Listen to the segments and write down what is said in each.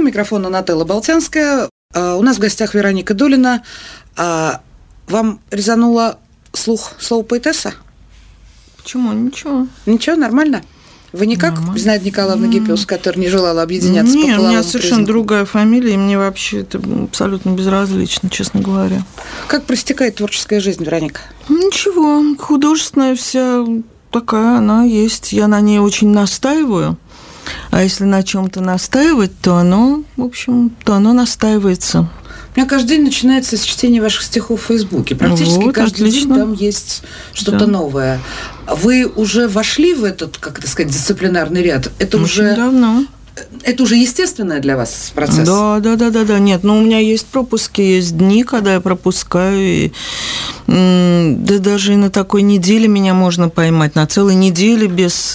микрофона Нателла Болтянская. У нас в гостях Вероника Долина. Вам резануло слух слово поэтесса? Почему? Ничего. Ничего, нормально? Вы не как Зинаида Николаевна Гиппиус, которая не желала объединяться по половому признаку? Нет, у меня совершенно другая фамилия, и мне вообще это абсолютно безразлично, честно говоря. Как протекает творческая жизнь, Вероника? Ничего, художественная вся такая она есть. Я на ней очень настаиваю. А если на чем-то настаивать, то оно, в общем, настаивается. У меня каждый день начинается с чтения ваших стихов в Фейсбуке. Практически вот, каждый отлично. день там есть что-то новое. Вы уже вошли в этот, как это сказать, дисциплинарный ряд? Это очень уже давно. Это уже естественное для вас процесс? Да. Нет, у меня есть пропуски, есть дни, когда я пропускаю. И, да даже и на такой неделе меня можно поймать. На целой неделе без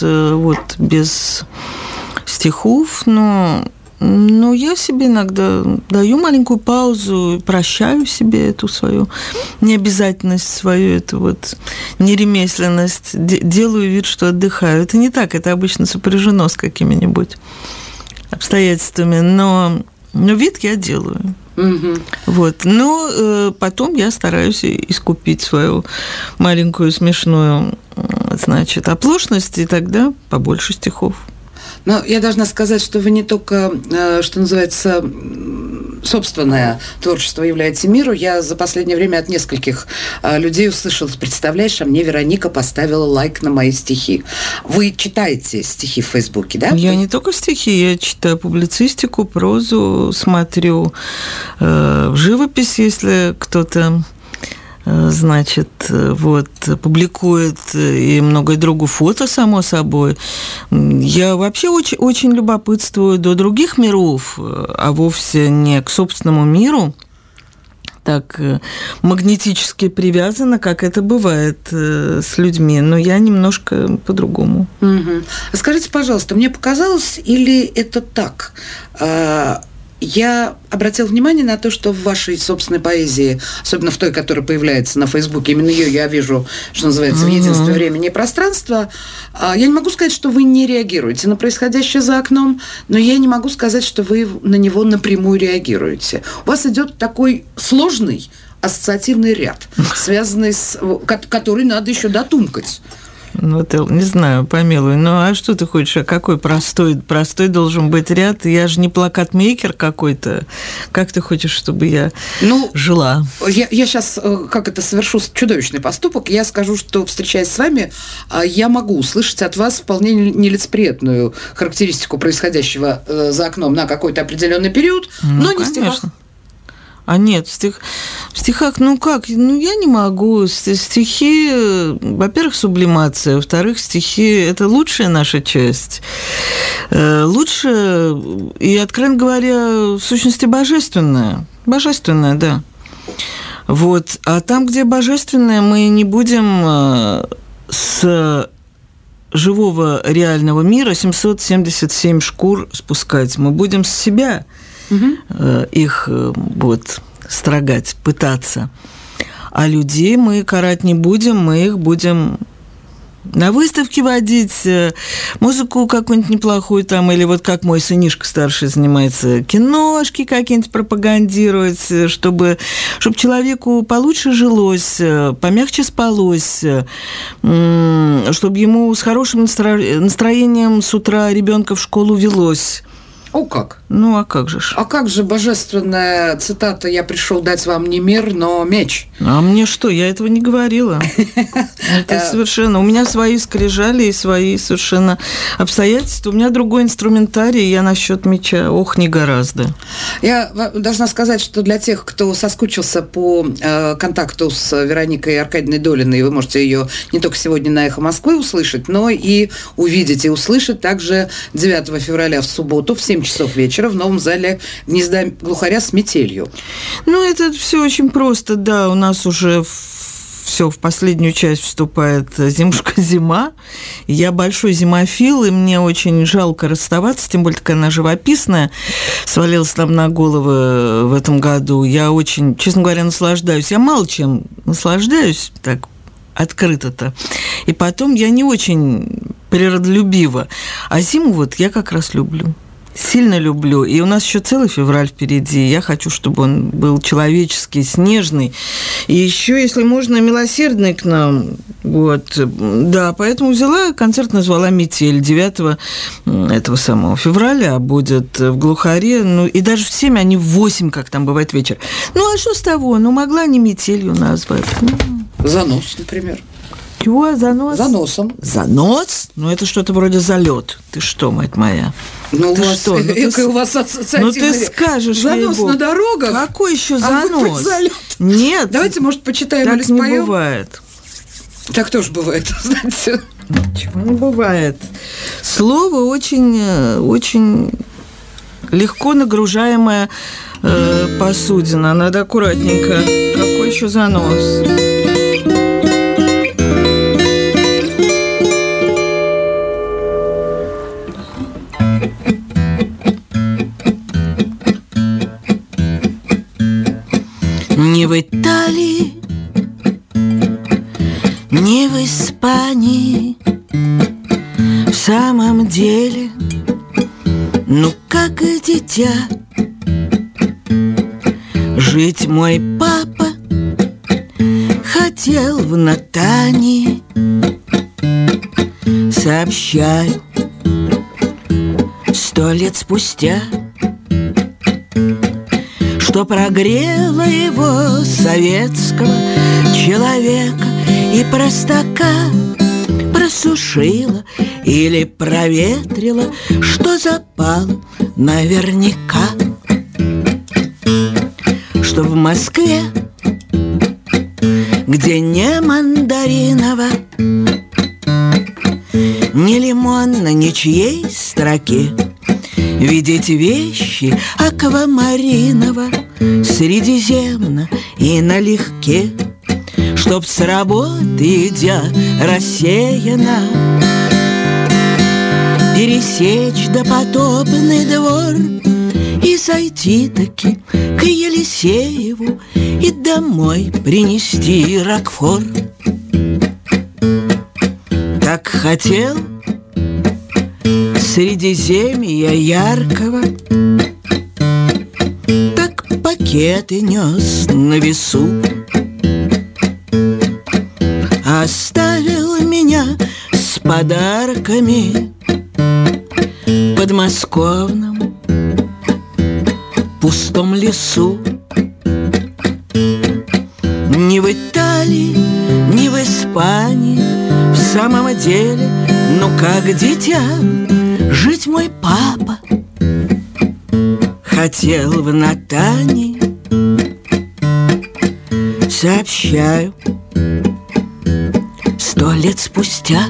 стихов, но я себе иногда даю маленькую паузу, прощаю себе эту свою необязательность, свою эту неремесленность, делаю вид, что отдыхаю. Это не так, это обычно сопряжено с какими-нибудь обстоятельствами, но вид я делаю. Угу. Но потом я стараюсь искупить свою маленькую смешную, оплошность, и тогда побольше стихов. Но я должна сказать, что вы не только, что называется, собственное творчество являете миру. Я за последнее время от нескольких людей услышала: представляешь, а мне Вероника поставила лайк на мои стихи. Вы читаете стихи в Фейсбуке, да? Я не только стихи, я читаю публицистику, прозу, смотрю в живопись, если кто-то публикует, и многое другое, фото, само собой. Я вообще очень, очень любопытствую до других миров, а вовсе не к собственному миру, так магнетически привязана, как это бывает с людьми, но я немножко по-другому. Угу. Скажите, пожалуйста, мне показалось, или это так? Я обратила внимание на то, что в вашей собственной поэзии, особенно в той, которая появляется на Фейсбуке, именно ее я вижу, что называется, в единстве времени и пространства, я не могу сказать, что вы не реагируете на происходящее за окном, но я не могу сказать, что вы на него напрямую реагируете. У вас идет такой сложный ассоциативный ряд, связанный с... который надо еще дотумкать. Не знаю, помилуй. А что ты хочешь? А какой простой должен быть ряд? Я же не плакатмейкер какой-то. Как ты хочешь, чтобы я жила? Я сейчас, совершу чудовищный поступок. Я скажу, что, встречаясь с вами, я могу услышать от вас вполне нелицеприятную характеристику происходящего за окном на какой-то определенный период, но не в стихах. А нет, в стихах, я не могу. Стихи, во-первых, сублимация, во-вторых, стихи – это лучшая наша часть. Лучшая и, откровенно говоря, в сущности, божественная. Божественная, да. А там, где божественное, мы не будем с живого реального мира 777 шкур спускать. Мы будем с себя их строгать, пытаться. А людей мы карать не будем, мы их будем на выставке водить, музыку какую-нибудь неплохую там, или как мой сынишка старший занимается, киношки какие-нибудь пропагандировать, чтобы человеку получше жилось, помягче спалось, чтобы ему с хорошим настроением с утра ребенка в школу велось. О, как? А как же? А как же божественная цитата: «Я пришел дать вам не мир, но меч». А мне что? Я этого не говорила. Это совершенно... У меня свои скрижали и свои совершенно обстоятельства. У меня другой инструментарий, я насчет меча. Не гораздо. Я должна сказать, что для тех, кто соскучился по контакту с Вероникой Аркадьевной Долиной, вы можете ее не только сегодня на «Эхо Москвы» услышать, но и увидеть и услышать также 9 февраля в субботу в 7 часов вечера в новом зале «Гнезда глухаря» с метелью. Это все очень просто, да. У нас уже все, в последнюю часть вступает зима. Я большой зимофил, и мне очень жалко расставаться, тем более такая она живописная, свалилась нам на головы в этом году. Я очень, честно говоря, наслаждаюсь. Я мало чем наслаждаюсь, так открыто-то. И потом я не очень природолюбива. А зиму я как раз люблю. сильно люблю. И у нас еще целый февраль впереди. Я хочу, чтобы он был человеческий, снежный. И еще, если можно, милосердный к нам. Вот. Да, поэтому взяла концерт, назвала «Метель». 9 этого самого февраля будет в Глухаре. Ну, и даже в 7, а не в 8, как там бывает вечер. Ну, а что с того? Ну, могла не «Метелью» назвать. «Занос», например. Чего? Занос? Заносом. Занос? Ну, это что-то вроде залет. Ты что, мать моя? Ну, ты у вас, что? у вас ассоциативный. Ну, ты скажешь, занос на дорогах. Какой еще занос? А вы залет. Нет. Давайте, может, почитаем так или споем? Так не бывает. Так тоже бывает, знаете. Ничего не бывает. Слово очень легко нагружаемая посудина. Надо аккуратненько. Какой еще занос? Не в Италии, не в Испании, в самом деле, ну как и дитя, жить мой папа хотел в Натании. Сообщаю, 100 лет спустя, что прогрело его советского человека и простака, просушило или проветрило, что запало наверняка. Что в Москве, где не мандариново, ни лимонно, ничьей строки, видеть вещи аквамариново, средиземно и налегке, чтоб с работы, идя рассеяно, пересечь допотопный двор и зайти-таки к Елисееву и домой принести рокфор. Так хотел Средиземья яркого, так пакеты нес на весу, оставил меня с подарками в подмосковном пустом лесу. Ни в Италии, ни в Испании, в самом деле, ну как дитя, жить мой папа хотел в Натании. Сообщаю, 100 лет спустя.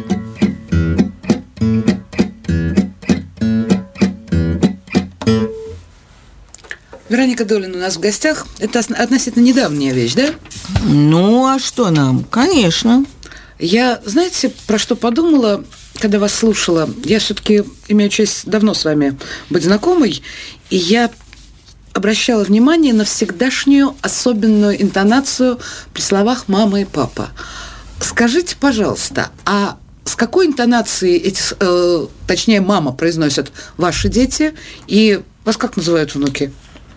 Вероника Долина у нас в гостях. Это относительно недавняя вещь, да? Ну, а что нам? Конечно. Я, знаете, про что подумала, когда вас слушала? Я все-таки имею честь давно с вами быть знакомой, и я обращала внимание на всегдашнюю особенную интонацию при словах «мама» и «папа». Скажите, пожалуйста, а с какой интонацией точнее, мама произносят ваши дети, и вас как называют внуки?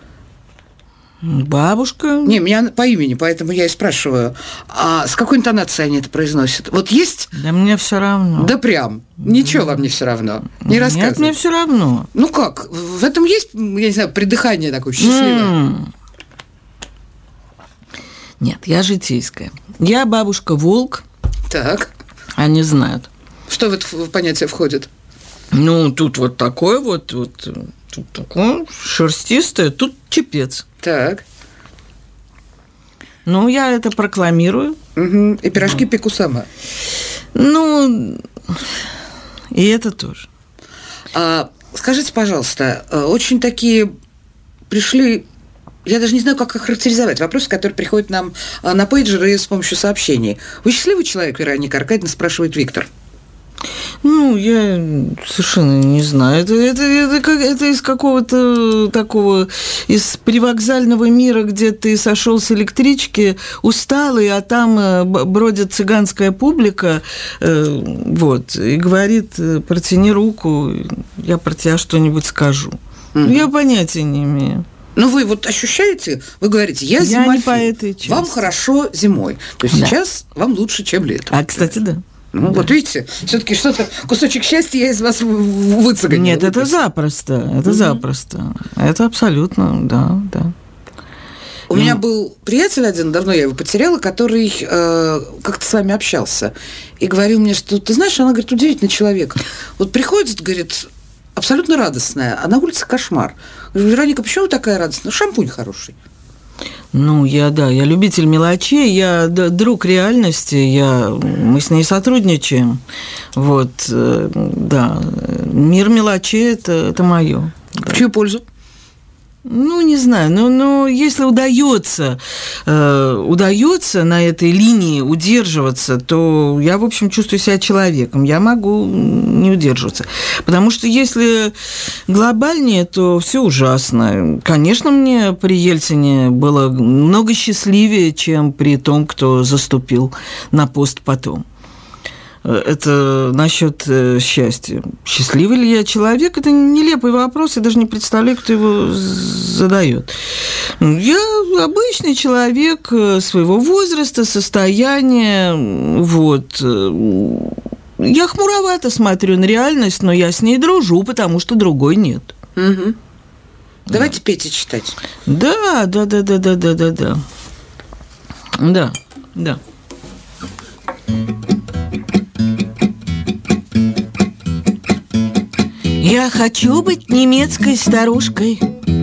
Бабушка. Не, меня по имени, поэтому я и спрашиваю. А с какой интонацией они это произносят? Вот есть? Да мне все равно. Да прям. Ничего вам не все равно. Не рассказывайте. Нет, мне все равно. Ну как? В этом есть, я не знаю, придыхание такое счастливое? Нет, я житейская. Я бабушка-волк. Так. Они знают. Что в это понятие входит? Ну, тут вот такое вот тут такое шерстистое, тут чепец. Так. Ну, я это прокламирую. Угу. И пирожки пеку сама. Ну, и это тоже. Скажите, пожалуйста, очень такие пришли, я даже не знаю, как их характеризовать, вопросы, которые приходят нам на пейджеры с помощью сообщений. Вы счастливый человек, Вероника Аркадьевна, спрашивает Виктор. Ну, я совершенно не знаю. Это из какого-то такого, из привокзального мира, где ты сошел с электрички, усталый, а там бродит цыганская публика, вот, и говорит: протяни руку, я про тебя что-нибудь скажу. Я понятия не имею. Ну, вы вот ощущаете, вы говорите: я зимофил, не по этой части. Вам хорошо зимой, то есть сейчас вам лучше, чем летом. А, кстати, да. Ну, да. Вот видите, все-таки что-то, кусочек счастья я из вас выцегонила. Нет, это запросто, это запросто. Это абсолютно, да. У меня был приятель один, давно я его потеряла, который как-то с вами общался и говорил мне, что, ты знаешь, она, говорит, удивительный человек. Вот приходит, говорит, абсолютно радостная, а на улице кошмар. Я говорю: Вероника, почему вы такая радостная? Шампунь хороший. Ну, я любитель мелочей, я друг реальности, мы с ней сотрудничаем. Вот, да, мир мелочей – это мое. В чью пользу? Ну, не знаю, но если удается на этой линии удерживаться, то я, в общем, чувствую себя человеком, я могу не удерживаться. Потому что если глобальнее, то все ужасно. Конечно, мне при Ельцине было много счастливее, чем при том, кто заступил на пост потом. Это насчет счастья. Счастливый ли я человек? Это нелепый вопрос, я даже не представляю, кто его задает. Я обычный человек своего возраста, состояния. Вот. Я хмуровато смотрю на реальность, но я с ней дружу, потому что другой нет. Угу. Давайте Петя читать. Да. Я хочу быть немецкой старушкой,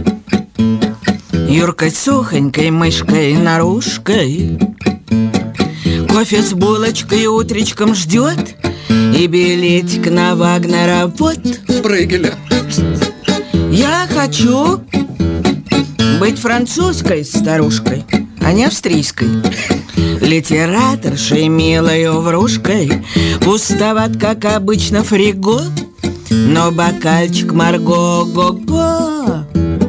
юркой, сухонькой мышкой, наружкой. Кофе с булочкой утречком ждет, и билетик на Вагнера вот. Брейгеля. Я хочу быть французской старушкой, а не австрийской. Литераторшей, милой врушкой, пустоват, как обычно, фриго, но бокальчик Марго го-го.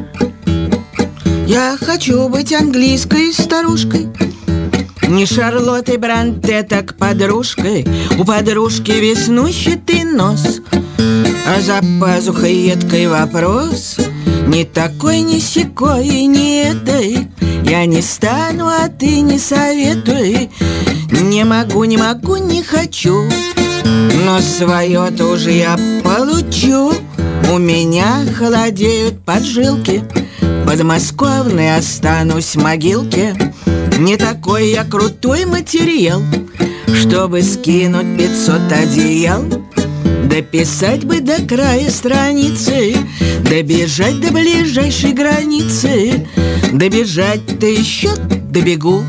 Я хочу быть английской старушкой, не Шарлоттой Бронте, так подружкой. У подружки веснущатый нос, а за пазухой едкий вопрос: ни такой, ни сякой, ни этой я не стану, а ты не советуй. Не могу, не хочу, но свое тоже я получу. У меня холодеют поджилки, подмосковной останусь в могилке. Не такой я крутой материал, чтобы скинуть 500 одеял. Дописать бы до края страницы, добежать до ближайшей границы. Добежать-то еще добегу,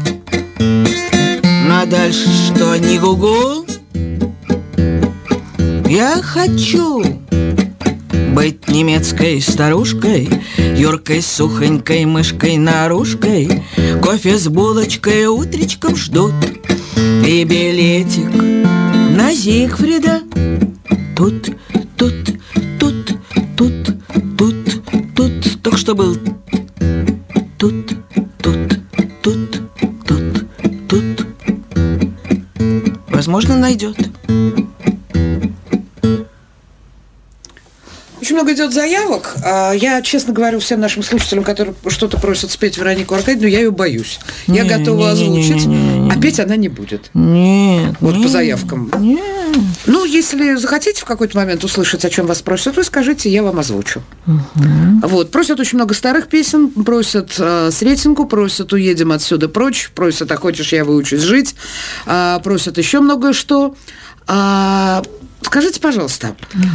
а дальше что, не гугу? Я хочу быть немецкой старушкой, юркой, сухонькой мышкой, наружкой. Кофе с булочкой утречком ждут, и билетик на Зигфрида. Тут, только что был тут. Возможно, найдет. Очень много идет заявок. Я, честно говорю, всем нашим слушателям, которые что-то просят спеть Веронику Аркадьевну, я ее боюсь. Я готова озвучить, а петь она не будет. Нет. Вот по заявкам. Нет. Ну, если захотите в какой-то момент услышать, о чем вас просят, вы скажите, я вам озвучу. Вот. Просят очень много старых песен, просят Сретенку, просят «Уедем отсюда прочь», просят «А хочешь, я выучусь жить», просят еще многое что. Скажите, пожалуйста,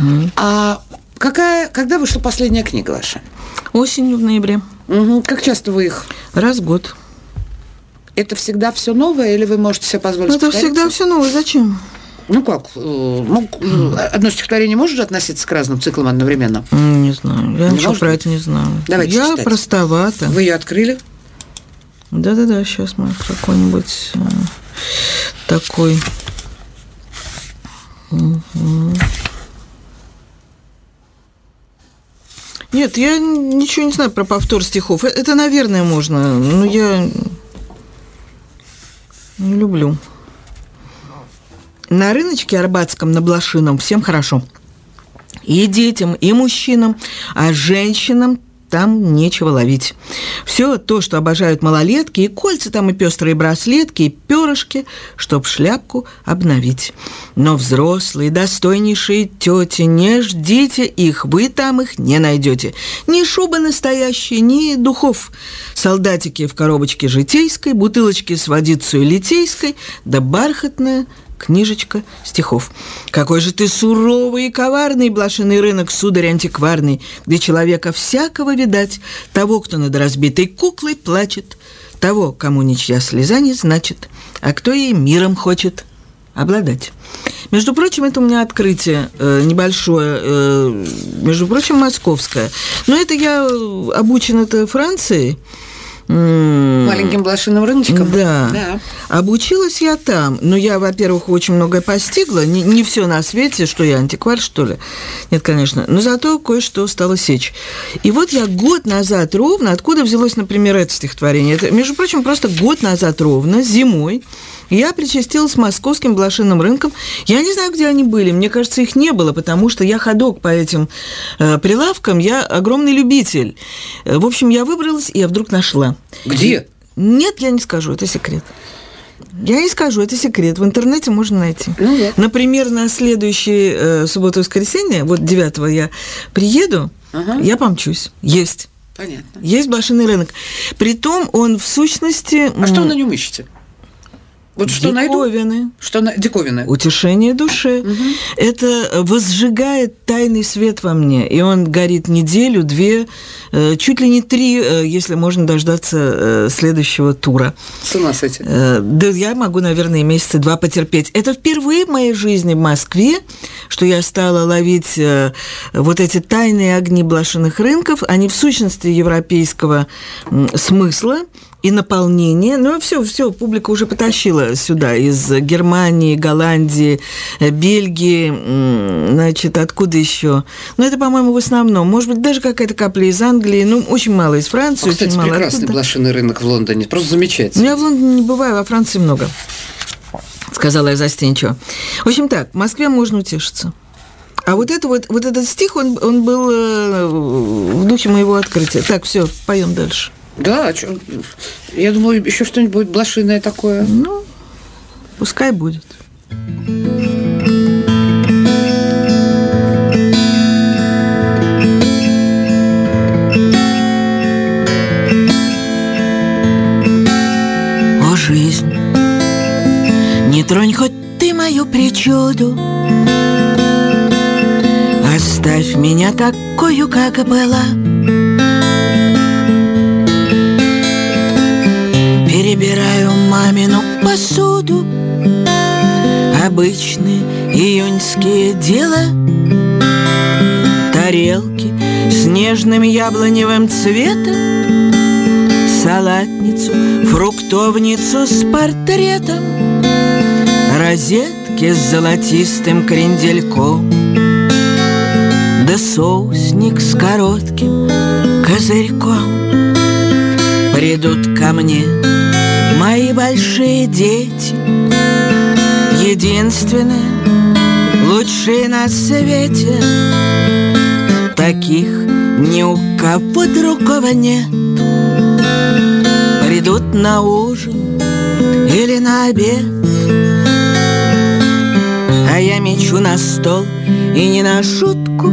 когда вышла последняя книга ваша? Осенью, в ноябре. Как часто вы их? Раз в год. Это всегда все новое, или вы можете себе позволить Это всегда все новое. Зачем? Ну как? Одно стихотворение может относиться к разным циклам одновременно? Не знаю. Я ничего про это не знаю. Давайте я читать. Простовата. Вы ее открыли? Да. Сейчас мы какой-нибудь такой Нет, я ничего не знаю про повтор стихов. Это, наверное, можно, но я не люблю. На рыночке арбатском, на Блошином всем хорошо. И детям, и мужчинам, а женщинам там нечего ловить. Все то, что обожают малолетки, и кольца там, и пестрые браслетки, и перышки, чтоб шляпку обновить. Но взрослые, достойнейшие тети, не ждите их, вы там их не найдете. Ни шубы настоящие, ни духов. Солдатики в коробочке житейской, бутылочки с водицей литейской, да бархатная книжечка стихов. Какой же ты суровый и коварный, блошиный рынок, сударь антикварный, где человека всякого видать, того, кто над разбитой куклой плачет, того, кому ничья слеза не значит, а кто ей миром хочет обладать. Между прочим, это у меня открытие небольшое, между прочим, московское. Но это я обучена-то Францией. Маленьким блошиным рыночком? Да. Обучилась я там. Но я, во-первых, очень многое постигла. Не все на свете, что я антиквар, что ли. Нет, конечно. Но зато кое-что стало сечь. И вот я год назад ровно, откуда взялось, например, это стихотворение? Это, между прочим, просто год назад ровно, зимой, я причастилась московским блошиным рынкам. Я не знаю, где они были. Мне кажется, их не было, потому что я ходок по этим прилавкам. Я огромный любитель. В общем, я выбралась, и я вдруг нашла. Где? Нет, я не скажу, это секрет. Я не скажу, это секрет. В интернете можно найти. Например, на следующее субботу-воскресенье, вот 9-го я приеду, я помчусь. Есть. Понятно. Есть блошиный рынок. Притом он в сущности... А что на нем ищете? Вот что диковины. Диковины. Утешение души. Это возжигает тайный свет во мне. И он горит неделю, 2, чуть ли не 3, если можно дождаться следующего тура. С ума сойти. Да я могу, наверное, месяца 2 потерпеть. Это впервые в моей жизни в Москве, что я стала ловить вот эти тайные огни блошиных рынков. Они в сущности европейского смысла и наполнение. Ну, все, публика уже потащила сюда из Германии, Голландии, Бельгии, значит, откуда еще? Ну, это, по-моему, в основном. Может быть, даже какая-то капля из Англии, ну, очень мало из Франции, кстати, очень мало прекрасный откуда. блошиный рынок в Лондоне, просто замечательный. Я в Лондоне не бываю, во Франции много, сказала я застенчиво. В общем так, в Москве можно утешиться. А вот этот стих, он был в духе моего открытия. Так, все, поем дальше. Да, я думала, еще что-нибудь будет блошиное такое. Ну, пускай будет. О, жизнь, не тронь хоть ты мою причуду, оставь меня такую, как была. Перебираю мамину посуду, обычные июньские дела. Тарелки с нежным яблоневым цветом, салатницу, фруктовницу с портретом, розетки с золотистым крендельком, да соусник с коротким козырьком. Придут ко мне мои большие дети, единственные, лучшие на свете. Таких ни у кого другого нет. Придут на ужин или на обед, а я мечу на стол и не на шутку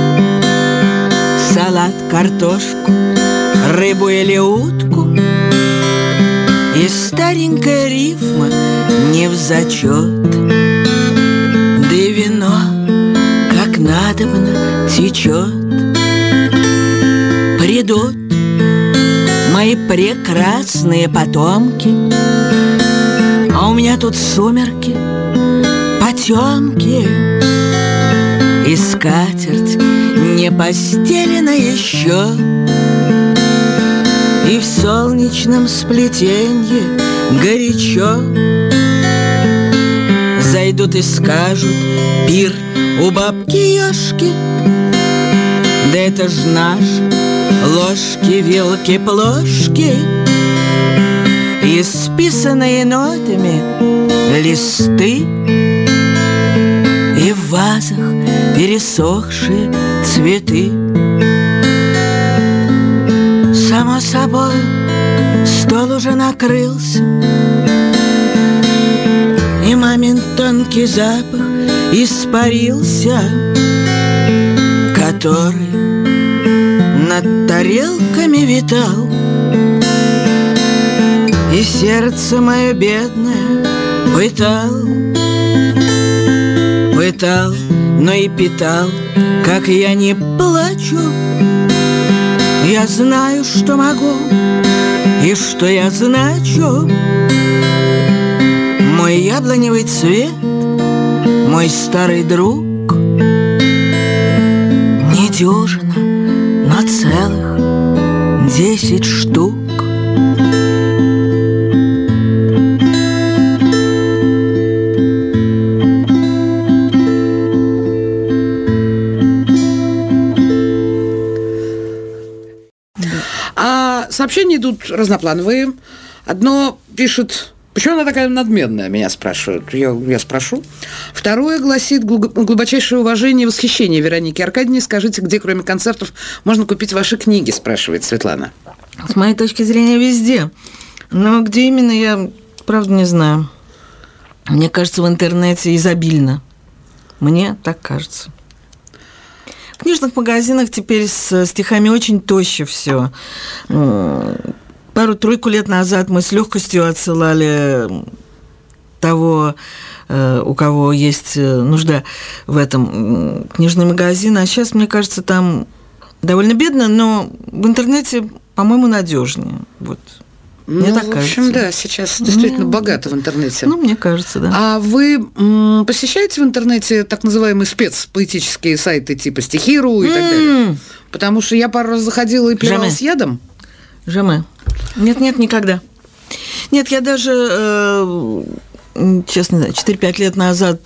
салат, картошку, рыбу или утку. И старенькая рифма не в зачет, да и вино как надобно течет. Придут мои прекрасные потомки, а у меня тут сумерки, потемки, и скатерть не постелена еще, и в солнечном сплетенье горячо. придут и скажут: пир у бабки Ёшки. Да это ж наши ложки, вилки, плошки, исписанные нотами листы, и в вазах пересохшие цветы. Само собой, стол уже накрылся, и мамин тонкий запах испарился, который над тарелками витал. И сердце мое бедное пытал, но и питал, как я не плачу. Я знаю, что могу и что я значу. Мой яблоневый цвет, мой старый друг, недюжина, но целых 10 штук. Сообщения идут разноплановые. Одно пишет: почему она такая надменная, меня спрашивают. Я спрошу. Второе гласит: глубочайшее уважение и восхищение Веронике Аркадьевне. Скажите, где, кроме концертов, можно купить ваши книги, спрашивает Светлана. С моей точки зрения, везде. Но где именно, я, правда, не знаю. Мне кажется, в интернете изобильно. Мне так кажется. В книжных магазинах теперь с стихами очень тоще все. Пару-тройку лет назад мы с легкостью отсылали того, у кого есть нужда в этом, книжный магазин, а сейчас, мне кажется, там довольно бедно, но в интернете, по-моему, надежнее. Вот. Мне так кажется. В общем, да, сейчас действительно богато в интернете. Мне кажется, да. А вы посещаете в интернете так называемые спецпоэтические сайты типа Стихиру и так далее? Потому что я пару раз заходила и плевалась ядом. Jamais. Нет, никогда. Нет, я даже, честно, 4-5 лет назад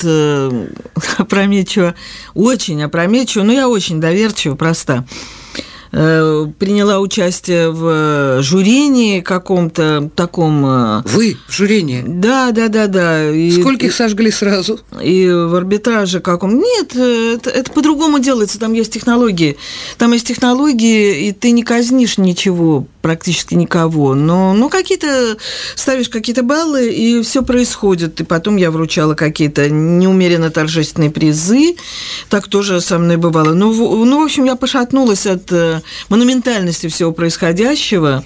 очень опрометчиво, но я очень доверчива, проста. Приняла участие в жюрении каком-то таком... Вы в жюрении? Да. Скольких сожгли сразу? И в арбитраже каком... Нет, это по-другому делается, там есть технологии. И ты не казнишь ничего, практически никого. Но какие-то... Ставишь какие-то баллы, и все происходит. И потом я вручала какие-то неумеренно торжественные призы. Так тоже со мной бывало. В общем, я пошатнулась от монументальности всего происходящего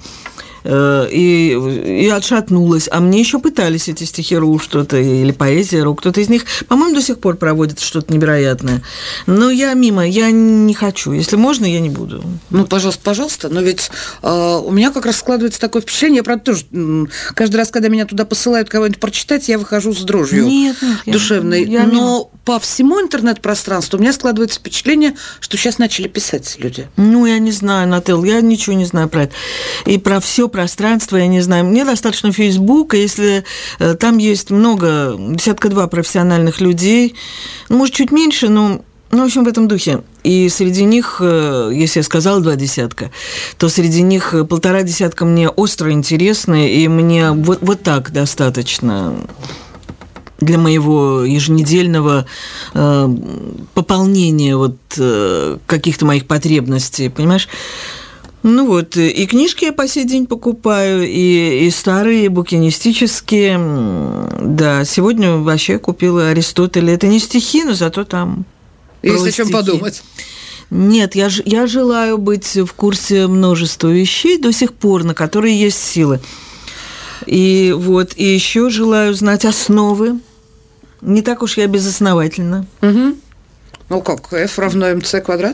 и отшатнулась. А мне еще пытались эти стихи РУ что-то, или поэзия РУ, кто-то из них, по-моему, до сих пор проводит что-то невероятное. Но я мимо, я не хочу. Если можно, я не буду. Пожалуйста. Но ведь у меня как раз складывается такое впечатление, я, правда, тоже каждый раз, когда меня туда посылают кого-нибудь прочитать, я выхожу с дрожью душевной. Но по всему интернет-пространству у меня складывается впечатление, что сейчас начали писать люди. Я не знаю, Нателл, я ничего не знаю про это. И про все пространство я не знаю. Мне достаточно Фейсбука, если там есть много, 52 профессиональных людей, может, чуть меньше, но, в общем, в этом духе. И среди них, если я сказала 20, то среди них 1,5 мне остро интересны, и мне вот так достаточно для моего еженедельного пополнения каких-то моих потребностей, понимаешь? И книжки я по сей день покупаю, и старые, и букинистические. Да, сегодня вообще купила Аристотеля. Это не стихи, но зато там есть о чем подумать. Нет, я желаю быть в курсе множества вещей до сих пор, на которые есть силы. И еще желаю знать основы. Не так уж я безосновательна. Угу. Как? F равно mc квадрат?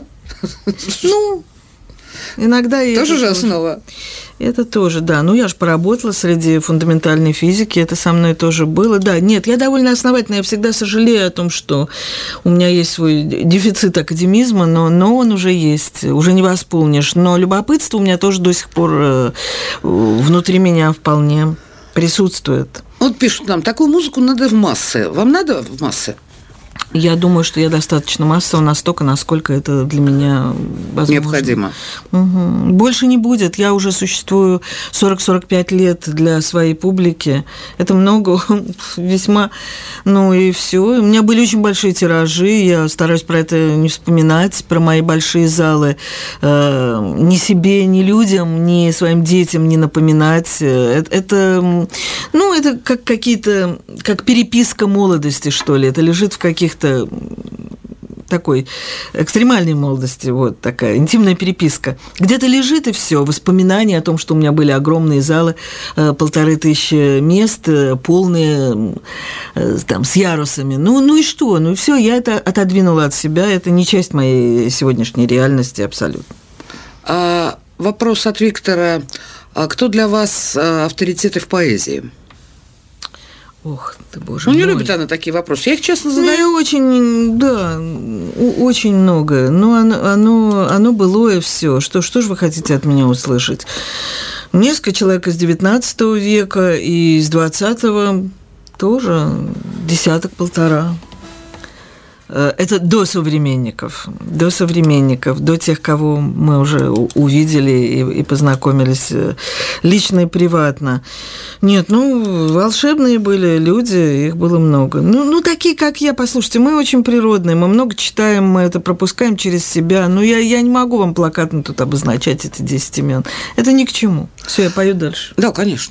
Иногда и тоже же основа. Это тоже, да. Я же поработала среди фундаментальной физики, это со мной тоже было. Да, нет, я довольно основательна, я всегда сожалею о том, что у меня есть свой дефицит академизма, но он уже есть, уже не восполнишь. Но любопытство у меня тоже до сих пор внутри меня вполне присутствует. Вот пишут нам, такую музыку надо в массы. Вам надо в массы? Я думаю, что я достаточно массово настолько, насколько это для меня возможно. Необходимо. Угу. Больше не будет. Я уже существую 40-45 лет для своей публики. Это много, весьма... Ну и все. У меня были очень большие тиражи. Я стараюсь про это не вспоминать, про мои большие залы. Ни себе, ни людям, ни своим детям не напоминать. Это как какие-то... Как переписка молодости, что ли. Это лежит в каких-то такой экстремальной молодости, вот такая интимная переписка. Где-то лежит и все, воспоминания о том, что у меня были огромные залы, 1500 мест, полные, там, с ярусами. Ну и что? Ну и все, я это отодвинула от себя, это не часть моей сегодняшней реальности абсолютно. Вопрос от Виктора. Кто для вас авторитеты в поэзии? Ох ты, боже мой. Не любит она такие вопросы. Я их честно задаю. Очень много. Но оно былое все. Что же вы хотите от меня услышать? Несколько человек из 19 века и из 20-го тоже десяток-полтора. Это до современников, до тех, кого мы уже увидели и познакомились лично и приватно. Нет, волшебные были люди, их было много. Такие, как я, послушайте, мы очень природные, мы много читаем, мы это пропускаем через себя. Я не могу вам плакатно тут обозначать эти 10 имен. Это ни к чему. Все, я пою дальше. Да, конечно.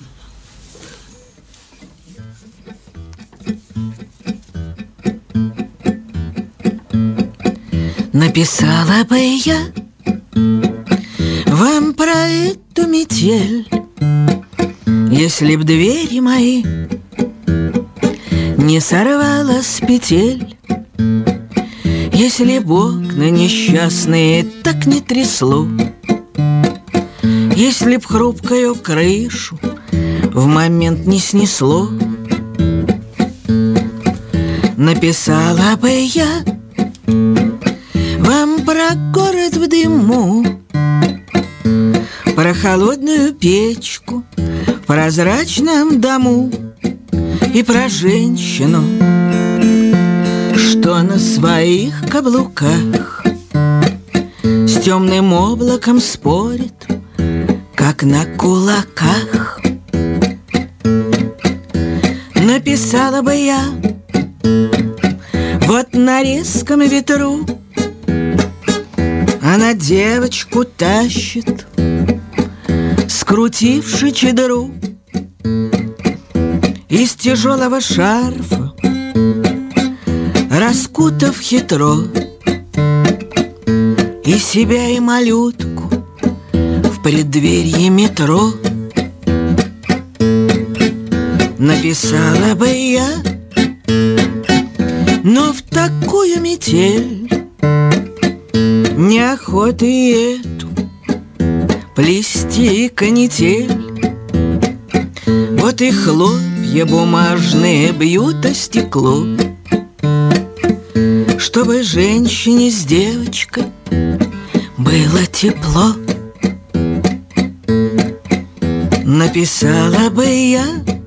Написала бы я вам про эту метель, если б двери мои не сорвала с петель, если б окна несчастные так не трясло, если б хрупкую крышу в момент не снесло. Написала бы я вам про город в дыму, про холодную печку в прозрачном дому и про женщину, что на своих каблуках с темным облаком спорит, как на кулаках. Написала бы я вот на резком ветру, она девочку тащит, скрутивши чедру из тяжелого шарфа, раскутав хитро и себя, и малютку в преддверье метро. Написала бы я, но в такую метель неохоты эту плести канитель. Вот и хлопья бумажные бьют о стекло, чтобы женщине с девочкой было тепло. Написала бы я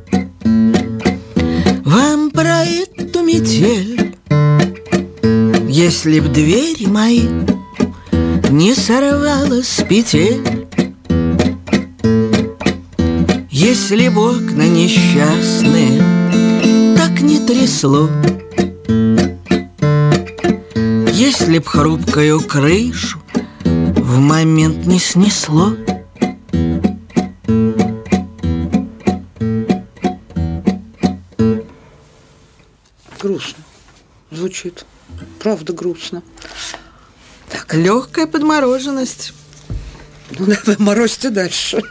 вам про эту метель, если б двери мои не сорвала с петель, если б окна несчастные так не трясло, если б хрупкую крышу в момент не снесло. Грустно звучит. Правда грустно. Так. Легкая подмороженность. Давай морозьте дальше.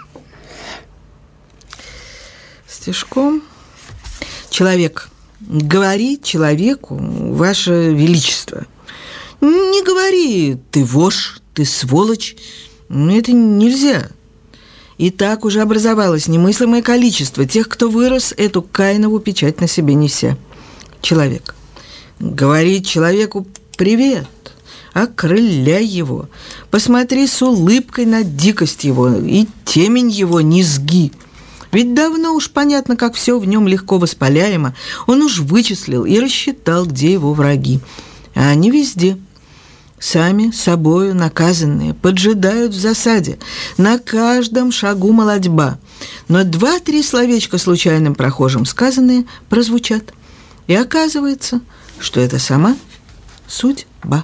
Стишком. Человек. Говори человеку, ваше величество. Не говори, ты вошь, ты сволочь. Это нельзя. И так уже образовалось немыслимое количество тех, кто вырос, эту Каинову печать на себе неся. Человек. Говори человеку привет, окрыляй его, посмотри с улыбкой на дикость его и темень его низги. Ведь давно уж понятно, как все в нем легко воспаляемо. Он уж вычислил и рассчитал, где его враги. А они везде. Сами собою наказанные, поджидают в засаде. На каждом шагу молодьба. Но 2-3 словечка случайным прохожим сказанные прозвучат. И оказывается, что это сама судьба.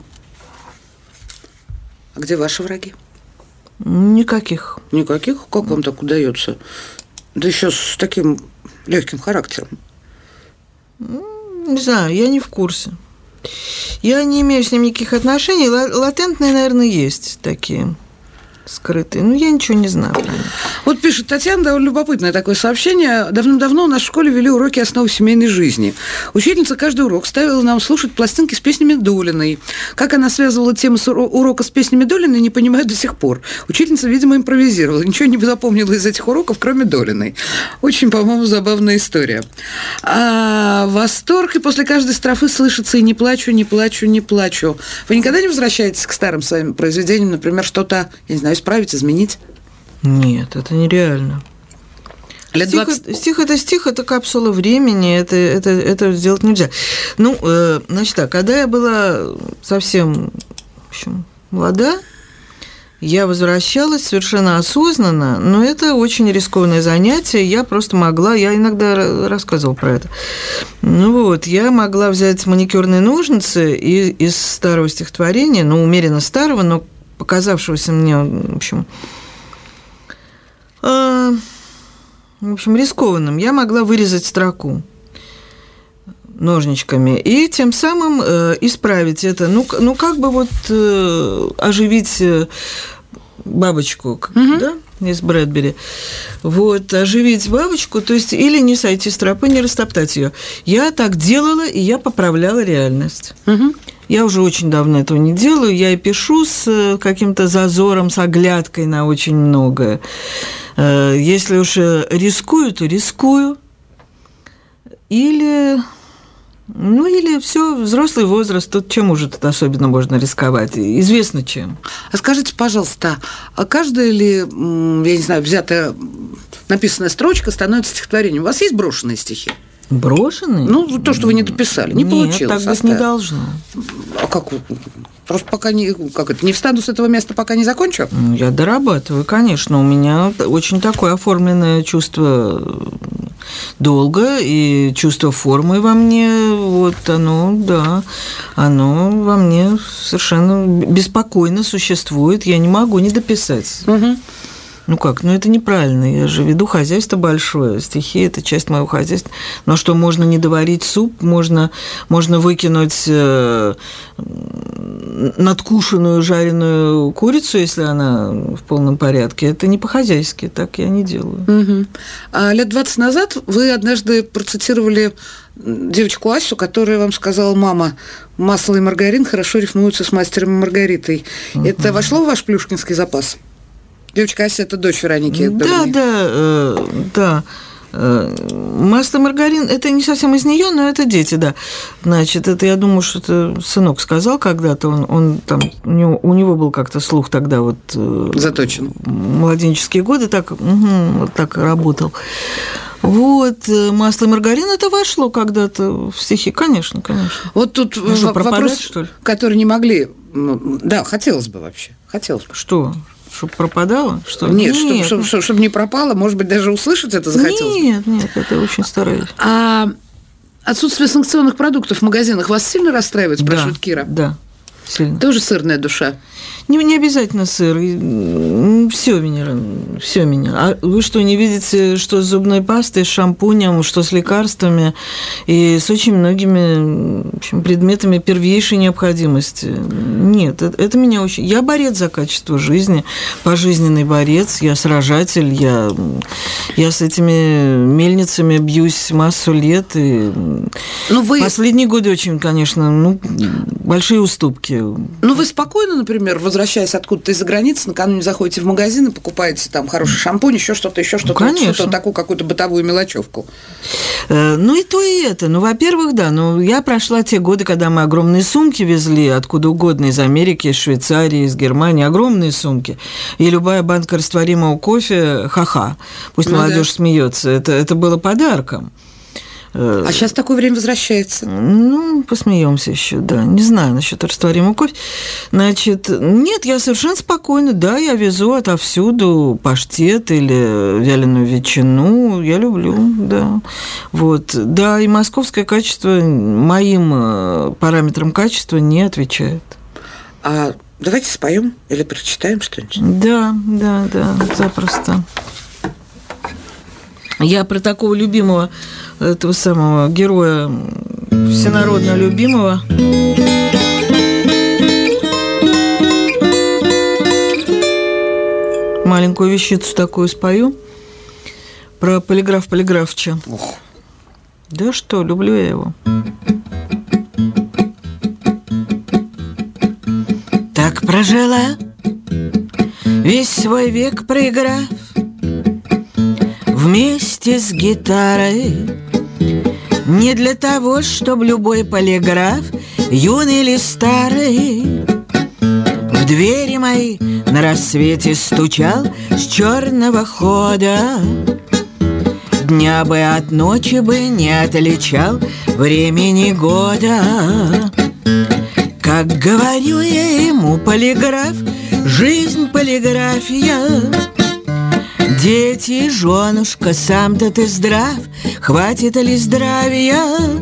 А где ваши враги? Никаких. Никаких? Как вам так удается? Да еще с таким легким характером. Не знаю, я не в курсе. Я не имею с ним никаких отношений. Латентные, наверное, есть такие скрытые. Но я ничего не знаю. Вот пишет Татьяна, довольно любопытное такое сообщение. Давным-давно у нас в школе вели уроки основы семейной жизни. Учительница каждый урок ставила нам слушать пластинки с песнями Долиной. Как она связывала тему урока с песнями Долиной, не понимаю до сих пор. Учительница, видимо, импровизировала. Ничего не запомнила из этих уроков, кроме Долиной. Очень, по-моему, забавная история. А восторг, и после каждой строфы слышится: и не плачу, не плачу, не плачу. Вы никогда не возвращаетесь к старым своим произведениям, например, что-то, я не знаю, исправить, изменить? Нет, это нереально. Стих – это стих, это капсула времени, это сделать нельзя. Ну, значит так, когда я была совсем, в общем, молода, я возвращалась совершенно осознанно, но это очень рискованное занятие, я просто могла, я иногда рассказывала про это, ну вот, я могла взять маникюрные ножницы из старого стихотворения, ну, умеренно старого, но показавшегося мне, в общем, рискованным, я могла вырезать строку ножничками и тем самым исправить это. Ну как бы вот оживить бабочку, да, из Брэдбери. Вот, оживить бабочку, то есть или не сойти с тропы, не растоптать ее. Я так делала, и я поправляла реальность. Я уже очень давно этого не делаю. Я и пишу с каким-то зазором, с оглядкой на очень многое. Если уж рискую, то рискую. Или все, взрослый возраст, тут чем уже тут особенно можно рисковать? Известно чем. А скажите, пожалуйста, а каждая ли, я не знаю, взятая, написанная строчка становится стихотворением? У вас есть брошенные стихи? Брошенные? Ну, то, что вы не дописали, не получилось. Так быть не должно. А как? Просто пока не встану с этого места, пока не закончу? Я дорабатываю, конечно. У меня очень такое оформленное чувство долга и чувство формы во мне. Вот оно во мне совершенно беспокойно существует. Я не могу не дописать. Угу. Ну как, это неправильно, я же веду хозяйство большое, стихи – это часть моего хозяйства. Но что, можно не доварить суп, можно выкинуть надкушенную жареную курицу, если она в полном порядке. Это не по-хозяйски, так я не делаю. Угу. А лет 20 назад вы однажды процитировали девочку Асю, которая вам сказала: мама, масло и маргарин хорошо рифмуются с мастером и Маргаритой. Угу. Это вошло в ваш плюшкинский запас? Девочка Ася – это дочь Вероники Долиной. Да. Масло, маргарин – это не совсем из нее, но это дети, да. Значит, это, я думаю, что это сынок сказал когда-то, он там, у него был как-то слух тогда вот… Заточен. Младенческие годы вот так работал. Вот, масло и маргарин – это вошло когда-то в стихи, конечно. Вот тут вопрос, что ли? Который не могли… Да, хотелось бы вообще, Что? Чтобы пропадало? Что? Нет, чтобы не пропало, может быть, даже услышать это захотелось? Нет, это очень стараюсь. А отсутствие санкционных продуктов в магазинах вас сильно расстраивает, спрашивает Кира? Да, сильно. Тоже сырная душа? Не обязательно сыр. Все меня. А вы что, не видите, что с зубной пастой, с шампунем, что с лекарствами и с очень многими, в общем, предметами первейшей необходимости? Нет, это меня очень… Я борец за качество жизни, пожизненный борец, я сражатель, я с этими мельницами бьюсь массу лет. И последние годы очень, конечно, большие уступки. Вы спокойно, например, возвращаясь откуда-то из-за границы, накануне заходите в магазин и покупаете там хороший шампунь, еще что-то, что-то такую какую-то бытовую мелочевку. Ну, и то, и это. Ну, во-первых, да, я прошла те годы, когда мы огромные сумки везли откуда угодно, из Америки, из Швейцарии, из Германии, огромные сумки. И любая банка растворимого кофе, ха-ха, пусть молодежь смеется, это было подарком. А сейчас такое время возвращается? Ну, посмеемся еще, да. Не знаю насчет растворимого кофе. Значит, нет, я совершенно спокойна. Да, я везу отовсюду паштет или вяленую ветчину. Я люблю, да. Вот. Да, и московское качество моим параметрам качества не отвечает. А давайте споем или прочитаем что-нибудь? Да, запросто. Я про такого любимого, этого самого героя, всенародно любимого. Маленькую вещицу такую спою. Про Полиграф Полиграфовича. Ох. Да что, люблю я его. Так прожила весь свой век, проиграв вместе с гитарой. Не для того, чтобы любой полиграф, юный или старый, в двери мои на рассвете стучал с черного хода. Дня бы от ночи бы не отличал времени года. Как говорю я ему, полиграф, жизнь полиграфия. Дети, женушка, сам-то ты здрав, хватит ли здравия,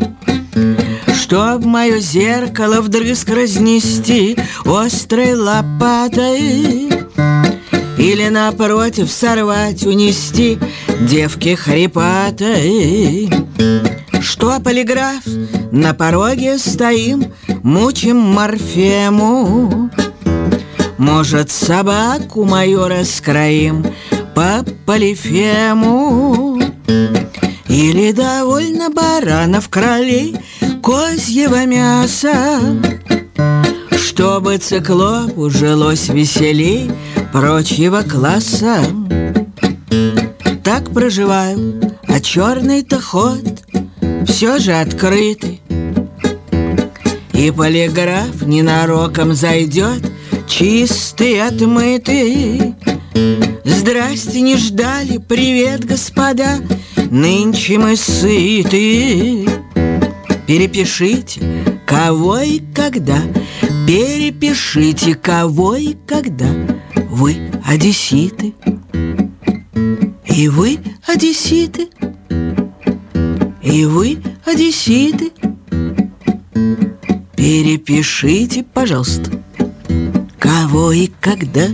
чтоб мое зеркало вдрызг разнести острой лопатой, или напротив сорвать, унести девки хрипатой. Что, полиграф, на пороге стоим, мучим морфему, может, собаку мою раскроим по полифему, или довольно баранов, кролей, козьего мяса, чтобы циклопу жилось веселей прочего класса. Так проживаю, а черный-то ход все же открытый, и полиграф ненароком зайдет, чистый, отмытый. Здрасте, не ждали, привет, господа, нынче мы сыты. Перепишите, кого и когда, перепишите, кого и когда. Вы одесситы, и вы одесситы, и вы одесситы. Перепишите, пожалуйста, кого и когда.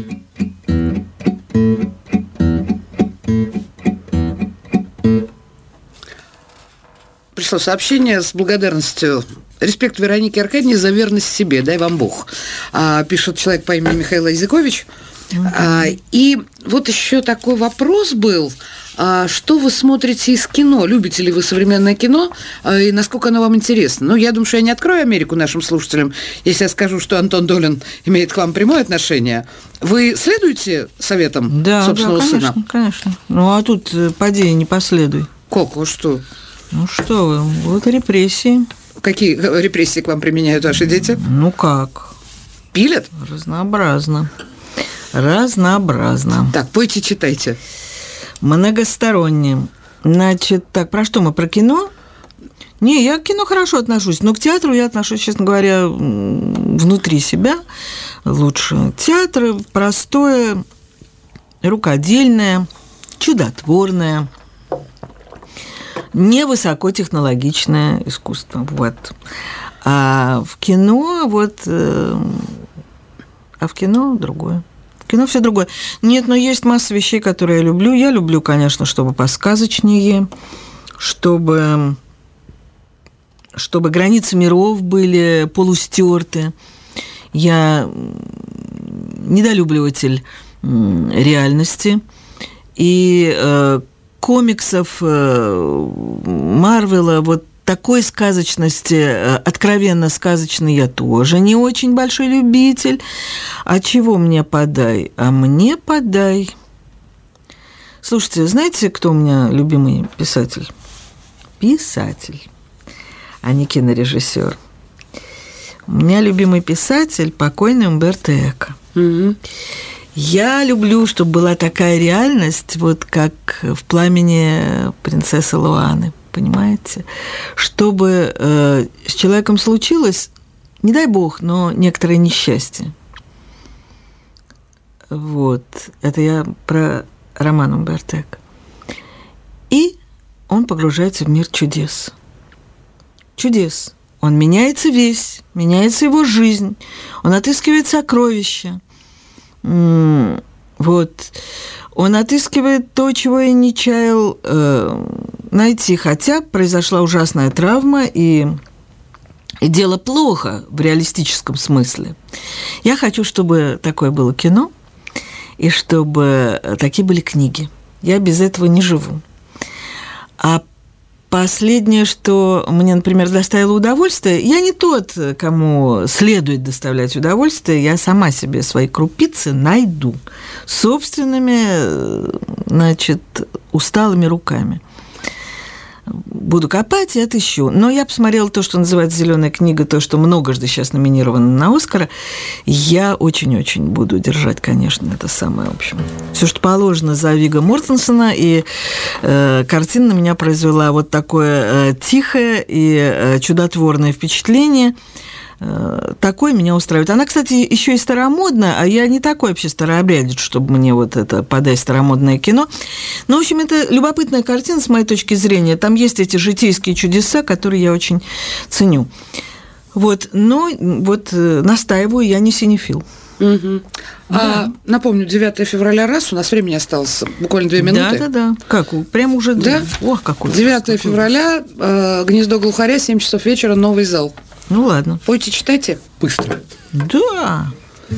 Пришло сообщение с благодарностью. Респект Веронике Аркадьевне за верность себе, дай вам Бог. Пишет человек по имени Михаил Изякович. И вот еще такой вопрос был. Что вы смотрите из кино? Любите ли вы современное кино? И насколько оно вам интересно? Ну, я думаю, что я не открою Америку нашим слушателям, если я скажу, что Антон Долин имеет к вам прямое отношение. Вы следуете советам собственного сына? Да, конечно. Ну, а тут поди не последуй. Коко, что? Ну, что вы, вот репрессии. Какие репрессии к вам применяют ваши дети? Ну, как? Пилят? Разнообразно. Так, пойте, читайте. Многостороннее. Значит, так, про что мы? Про кино? Не, я к кино хорошо отношусь, но к театру я отношусь, честно говоря, внутри себя лучше. Театр простое, рукодельное, чудотворное, невысокотехнологичное искусство. Вот. А в кино другое. В кино все другое. Нет, но есть масса вещей, которые я люблю. Я люблю, конечно, чтобы посказочнее, чтобы границы миров были полустерты. Я недолюбливатель реальности. И комиксов Марвела, вот такой сказочности, откровенно сказочной, я тоже не очень большой любитель. А чего мне подай? А мне подай. Слушайте, знаете, кто у меня любимый писатель? Писатель, а не кинорежиссер. У меня любимый писатель покойный Умберто Эко. Угу. Я люблю, чтобы была такая реальность, вот как в «Пламени» принцессы Луаны, понимаете? Чтобы с человеком случилось, не дай бог, но некоторое несчастье. Вот. Это я про роман Умберто Эко. И он погружается в мир чудес. Чудес. Он меняется весь, меняется его жизнь, он отыскивает сокровища. Вот. Он отыскивает то, чего я не чаял найти, хотя произошла ужасная травма, и дело плохо в реалистическом смысле. Я хочу, чтобы такое было кино, и чтобы такие были книги. Я без этого не живу. А последнее, что мне, например, доставило удовольствие, я не тот, кому следует доставлять удовольствие, я сама себе свои крупицы найду собственными, значит, усталыми руками. Буду копать и отыщу. Но я посмотрела то, что называется «Зеленая книга», то, что многожды сейчас номинировано на «Оскара». Я очень-очень буду держать, конечно, это самое, в общем. Все, что положено, за Вигго Мортенсена, и картина на меня произвела вот такое тихое и чудотворное впечатление. Такой меня устраивает. Она, кстати, еще и старомодная, а я не такой вообще старообрядец, чтобы мне вот это подать старомодное кино. Но, в общем, это любопытная картина, с моей точки зрения. Там есть эти житейские чудеса, которые я очень ценю. Вот, но вот настаиваю, я не синефил. Угу. Да. Напомню, 9 февраля раз, у нас времени осталось буквально 2 минуты. Да. Как? Прям уже... Да? Ох, какой. 9 февраля, «Гнездо глухаря», 7 часов вечера, Новый зал. Ну, ладно. Пойте, читайте. Быстро. Да.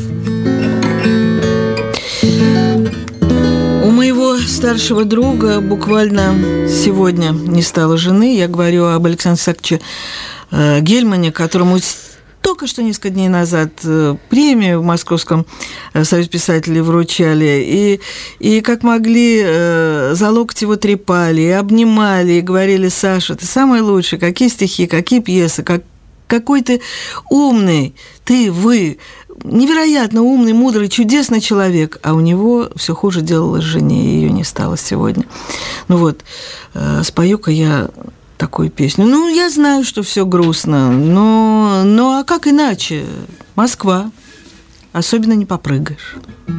У моего старшего друга буквально сегодня не стало жены. Я говорю об Александре Исааковиче Гельмане, которому только что несколько дней назад премию в Московском союзе писателей вручали, и как могли, за локоть его трепали, и обнимали, и говорили: «Саша, ты самый лучший, какие стихи, какие пьесы, какой ты умный, вы, невероятно умный, мудрый, чудесный человек». А у него все хуже делалось жене, ее не стало сегодня. Ну вот, спою-ка я такую песню. Ну, я знаю, что все грустно, но а как иначе? Москва. Особенно не попрыгаешь.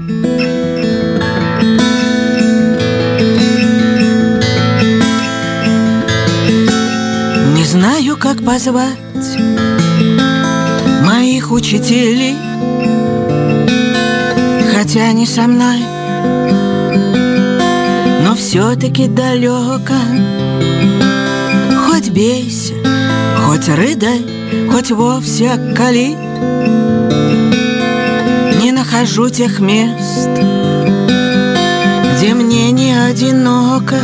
Не знаю, как позвать моих учителей, хотя они со мной, но все-таки далеко. Хоть бейся, хоть рыдай, хоть вовсе кали, не нахожу тех мест, где мне не одиноко.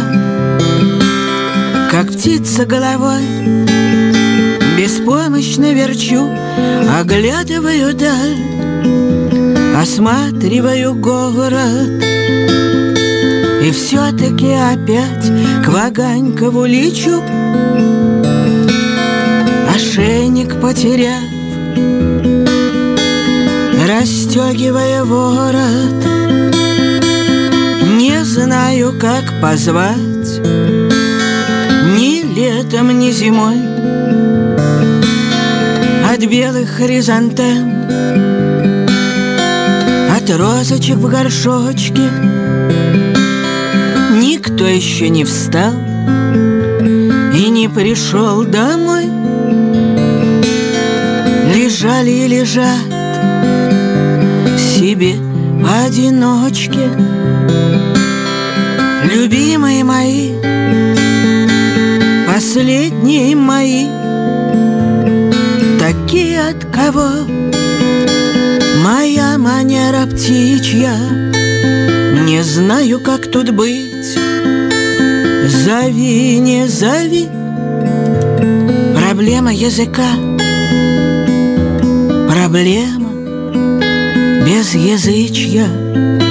Как птица головой беспомощно верчу, оглядываю даль, осматриваю город, и все-таки опять к Ваганькову лечу, ошейник потеряв, расстегивая ворот. Не знаю, как позвать ни летом, ни зимой от белых хризантем, от розочек в горшочке. Никто еще не встал и не пришел домой. Лежали и лежат себе поодиночке любимые мои, последние мои, такие, от кого моя манера птичья. Не знаю, как тут быть, зови, не зови, проблема языка, проблема безязычья.